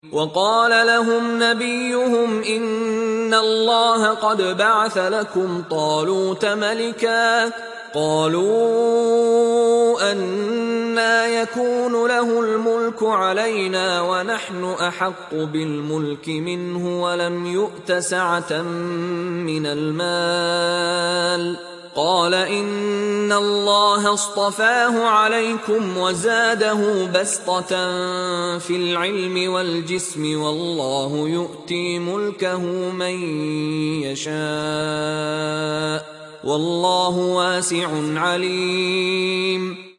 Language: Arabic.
وقال لهم نبيهم إن الله قد بعث لكم طالوت ملكا. قالوا أنى يكون له الملك علينا ونحن أحق بالملك منه ولم يؤت سعة من المال. قال إن الله اصطفاه عليكم وزاده بسطة في العلم والجسم والله يؤتي ملكه من يشاء والله واسع عليم.